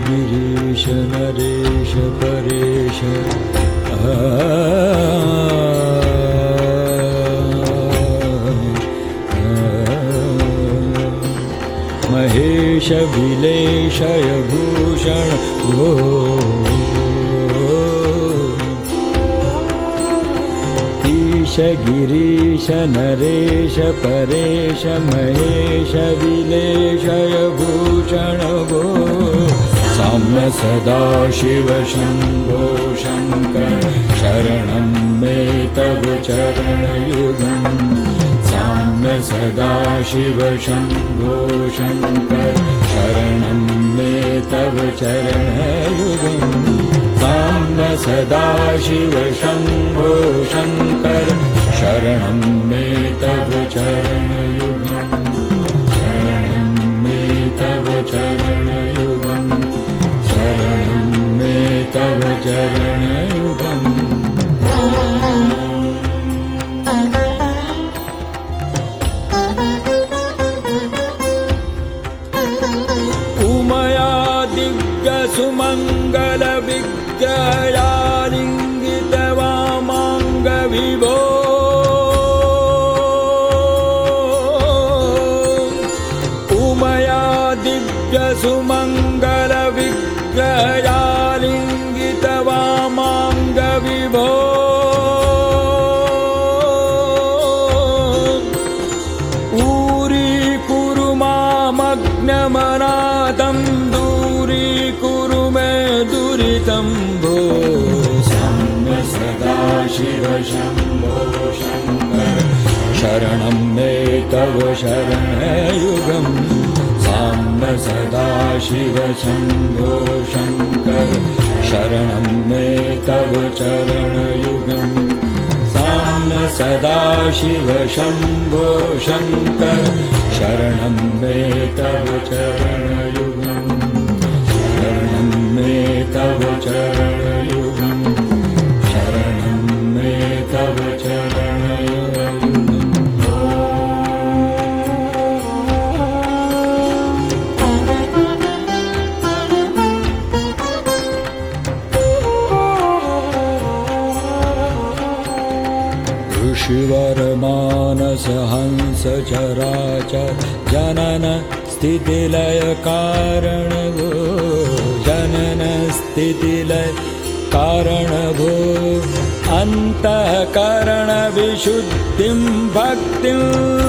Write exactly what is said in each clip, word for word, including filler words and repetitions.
गिरीश नरेश परेश महेश विलेशय भूषण भो ईश गिरीश नरेश परेश महेश विलेशय भूषण भो साम्य सदा शिव शंभो शंकर शरणं मे तव चरणयुगम् साम्य सदा शिव शंभो शंकर शरणं मे तव चरणयुगम् साम्य सदा शिव शंभो शंकर शरणं मे तव चरणयुगम् शरणं मे तव चरणयुगम् शरणं मे तव चरणयुगम् उमया दिव्य सुमंगल विग्रहालिंगित वामांग विभो उमया दिव्य सुमंगल विग्रहालिंगित वामांग विभो ऊरी मामग्नमनादं दूरीकुरु मे दुरितं भो साम्य सदा शिव शंभो शंकर शरणं मे तव शरणयुगम् साम्य सदा शिव शंभो शंकर शरणं मे तव चरणयुगम् साम्य सदा शिव शंभो शंकर शरणं मे तव चरणयुगम् शरणं मे तव चरणयुगम् शरणं मे तव चरणयुगम् ऋषिवर मानस हंस चराचर जनन स्थितिलय कारण भो जनन स्थितिलय कारण भो अंतःकरण विशुद्धिं भक्तिं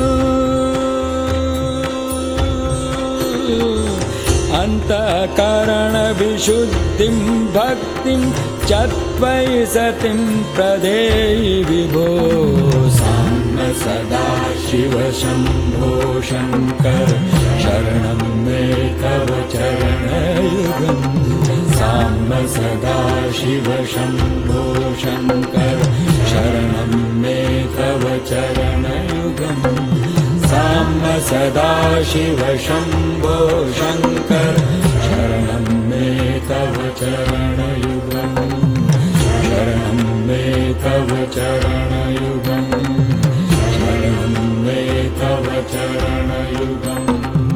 अंतःकरण विशुद्धिं भक्तिं चत्वयि सतिं प्रदेहि विभो साम्य सदा शिव शंभो शंकर शरणं मे तव चरणयुगम् साम्य सदा शिव शंभो शंकर शरणं मे तव चरणयुगम् साम्य सदा शिव शंभो शंकर शरणं मे तव चरणयुगम् शरणं मे तव चरणयुगम् शरणं मे तव चरणयुगम्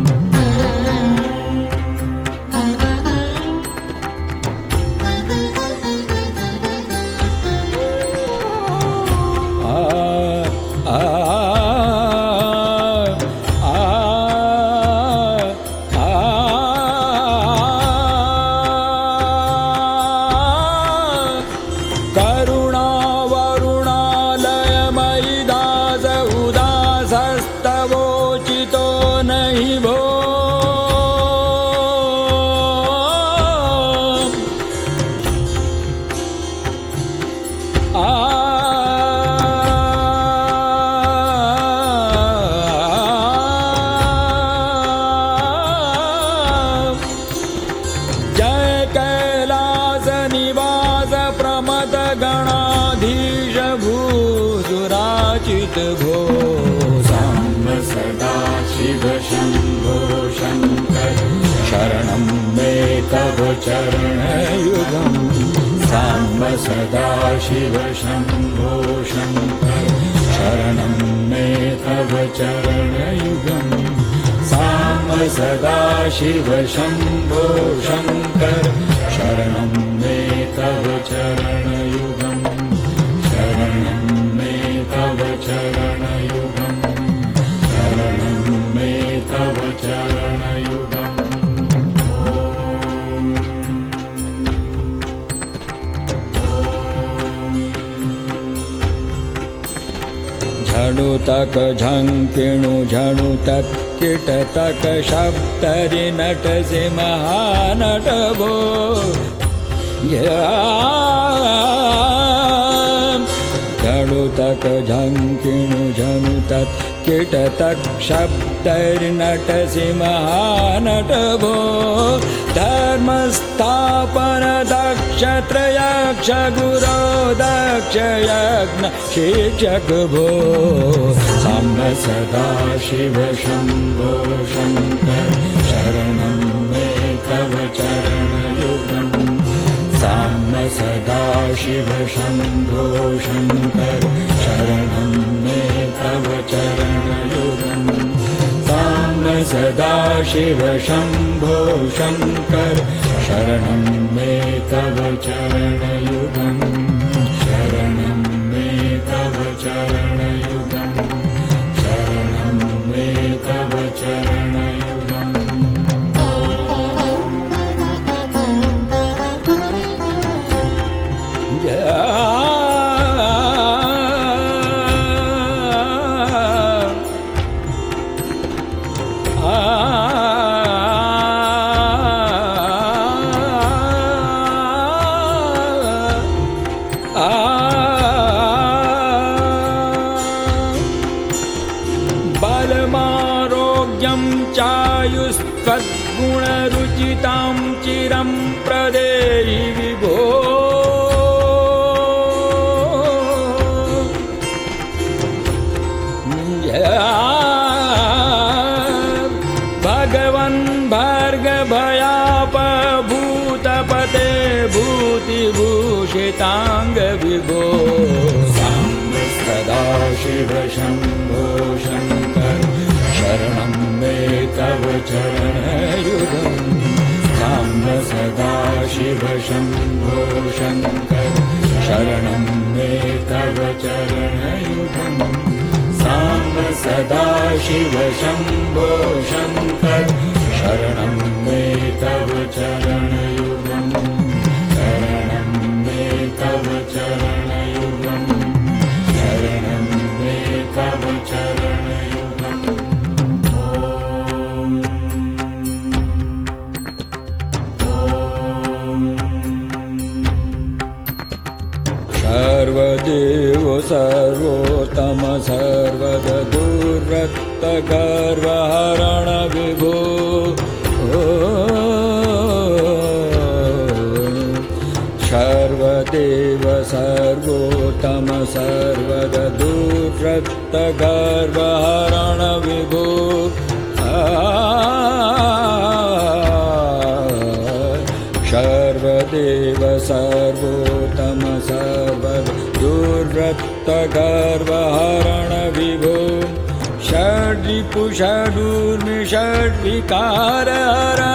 भो साम्य सदा शिव शंभो शंकर शरणं मे तव चरणयुगम् साम्य सदा शिव शंभो शंकर शरणं मे तव चरणयुगम् साम्य सदा शिव शंभो शंकर झलुतक झंकिणु झणुतक किटतक शब्दरि नट से महानट भो झलुतक झंकिणु झणुतक किटतक शब्दरि नट से महानट भो धर्मस्थापन दक्ष त्रयक्ष गुरो दक्ष यज्ञ शिक्षक भो साम्ब सदा शिव शंभो शंकर शरणं मे तव चरणयुगम् साम्ब सदा शिव शंभो शंकर शरणं मे तव चरणयुगम् साम्ब सदा शिव शंभो शंकर शरणं मे तव चरणयुगम् शरणं मे तव चरणयुगम् शरणं मे तव चरणयुगम् बलमारोग्यं चायुस्त्वद्गुणरुचितां चिरं प्रदेहि विभो भगवन् भर्गभयापभूतपते भूतिभूषितांग विभो साम्ब सदा शिव शंभो शंकर शरणं मे तव चरणयुगम् साम्ब सदा शिव शंभो शंकर शरणं मे तव चरणयुगम् साम्ब सदा शिव शंभो शंकर शरणं मे तव चरणयुगम् शरणं मे तव चरणयुगम् शरणं मे तव चरणयुगम् सर्वदेव सर्वोत्तम सर्वदुर्रक्त गर्वहरण विभो सर्वदेव सर्वोत्तम सर्वदुर्रक्त गर्वहरण विभो सर्वदेव सर्वोत्तम सर्वदुर्रक्त गर्वहरण विभो षड्रिपु षडूर्मि षड्विकार हरा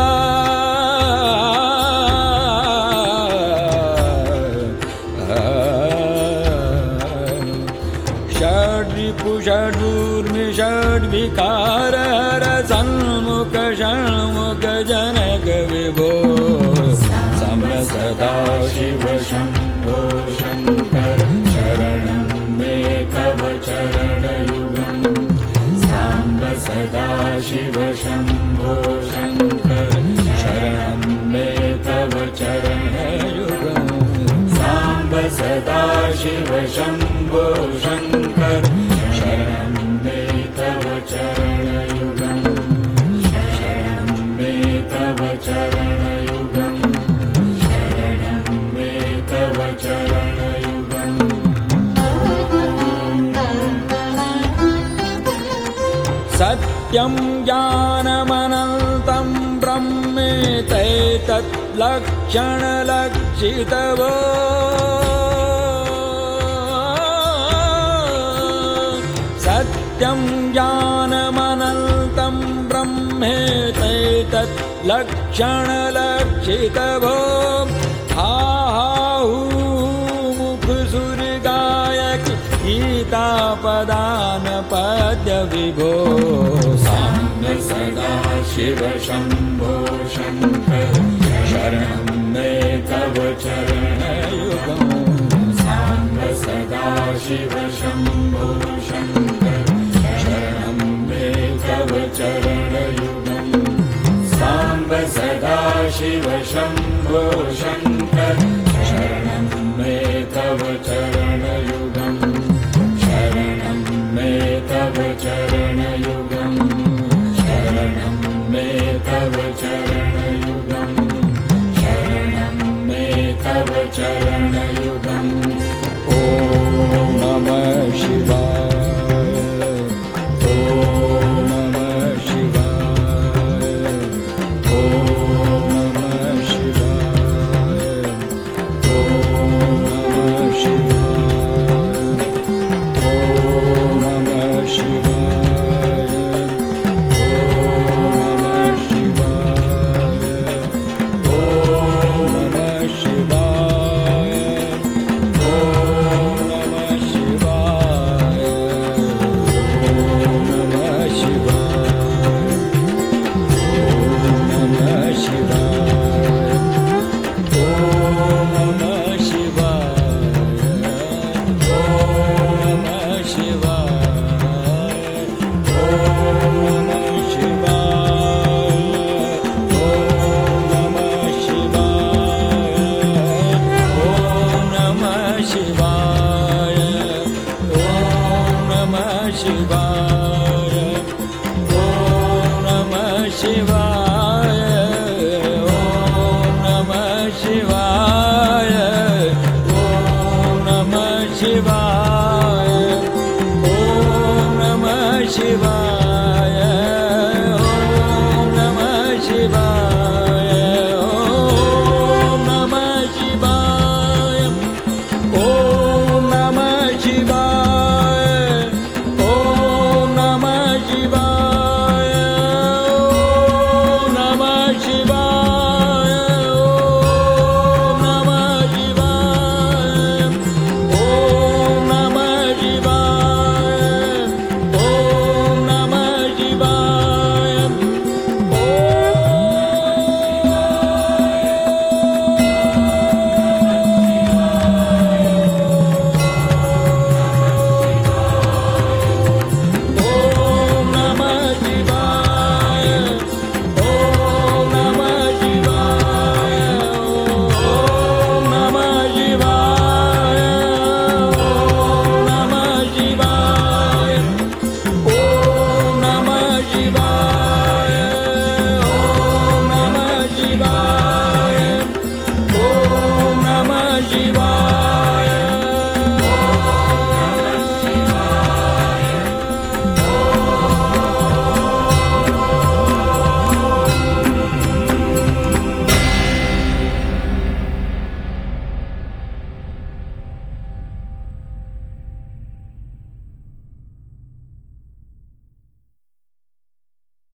षड्रिपु षडूर्मि षड्विकार हर सन्मुख षण्मुख जनक विभो साम्ब सदा शिव शंभो शंकर शरणं मे तव चरणयुगम् साम्ब सदा शिव शंभो शंकर शरणं मे तव चरणयुगम् साम्ब सदा शिव शंभो शंकर शरणं मे तव चरणयुगम् शरणं मे तव चरणयुगम् शरणं मे तव चरणयुगम् सत्यं ज्ञानमनन्तं ब्रह्मेतैतत् लक्षणलक्षितवो सत्यं ज्ञानमनन्तं ब्रह्मेतैतत् लक्षणलक्षितवो आहुमुखसुरगायक गीतापदान पद्य विभो साम्ब सदा शिव शंभो शंकर शरणं मे तव चरणयुगम् साम्ब सदा शिव शंभो शंकर शिव शम्भो शङ्कर शरणं मे तव चरणौ